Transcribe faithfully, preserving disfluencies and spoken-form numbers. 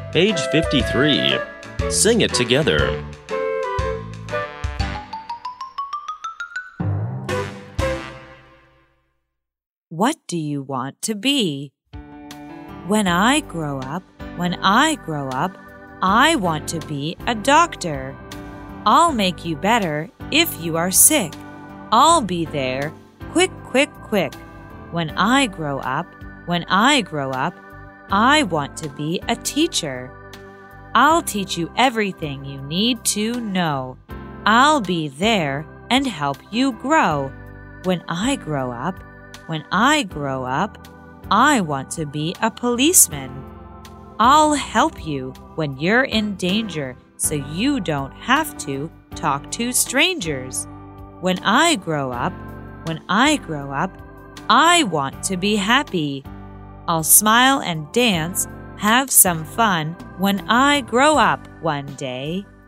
Page fifty-three. Sing it together. What do you want to be? When I grow up, when I grow up, I want to be a doctor. I'll make you better if you are sick. I'll be there, quick, quick, quick. When I grow up, when I grow up, I want to be a teacher. I'll teach you everything you need to know. I'll be there and help you grow. When I grow up, when I grow up, I want to be a policeman. I'll help you when you're in danger so you don't have to talk to strangers. When I grow up, when I grow up, I want to be happy. I'll smile and dance, have some fun when I grow up one day.